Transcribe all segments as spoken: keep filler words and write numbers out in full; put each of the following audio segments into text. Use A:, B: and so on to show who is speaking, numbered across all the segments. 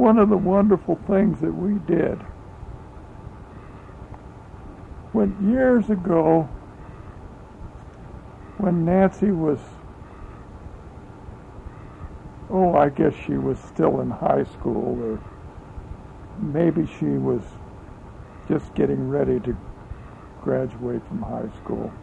A: one of the wonderful things that we did. When years ago, when Nancy was, oh, I guess she was still in high school, or maybe she was just getting ready to graduate from high school.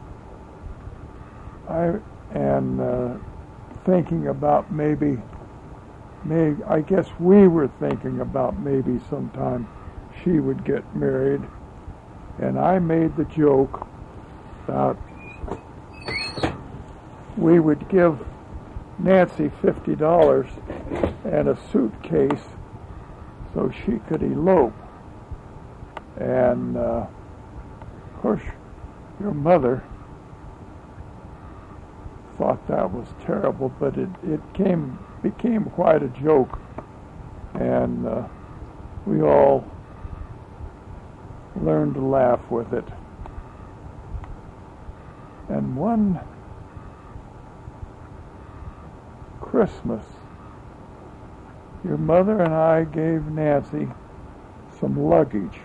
A: I and uh, thinking about maybe, maybe, I guess we were thinking about maybe sometime she would get married, and I made the joke about we would give Nancy fifty dollars and a suitcase so she could elope. And uh, of course, your mother thought that was terrible, but it, it came became quite a joke, and uh, we all learned to laugh with it. And one Christmas, your mother and I gave Nancy some luggage,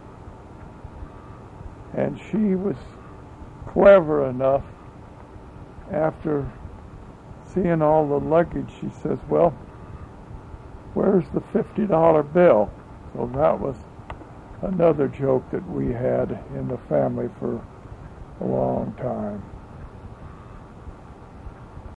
A: and she was clever enough, after seeing all the luggage, she says, well, where's the fifty dollar bill? So that was another joke that we had in the family for a long time.